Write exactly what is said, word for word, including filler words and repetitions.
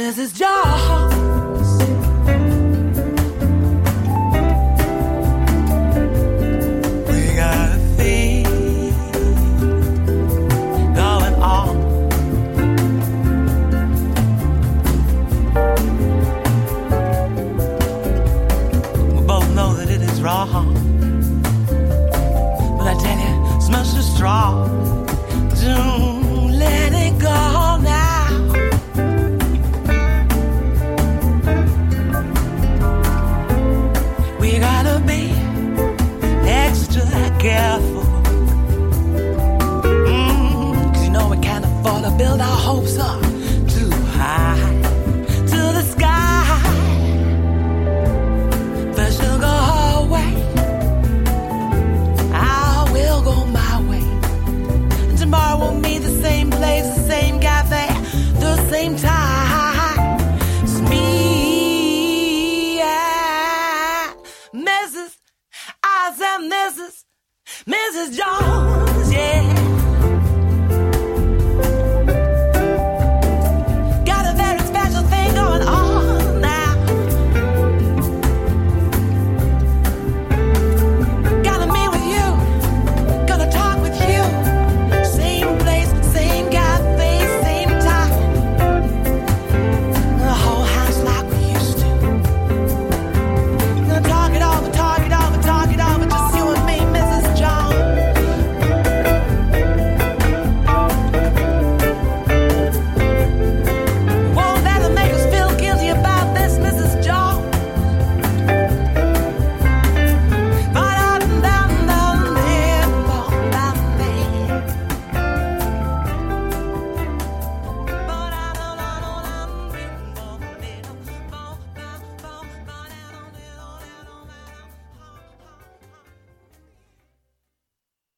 Missus Jones. We got a thing going on. We both know that it is wrong, but I tell you, it smells so strong. Don't let it go now. We gotta be extra careful, mm, 'cause you know we can't afford to build our hopes up too high to the sky. First she'll go her way, I will go my way. And tomorrow we'll meet the same place, the same cafe, the same time. It's me and Missus I said Missus Missus Jones.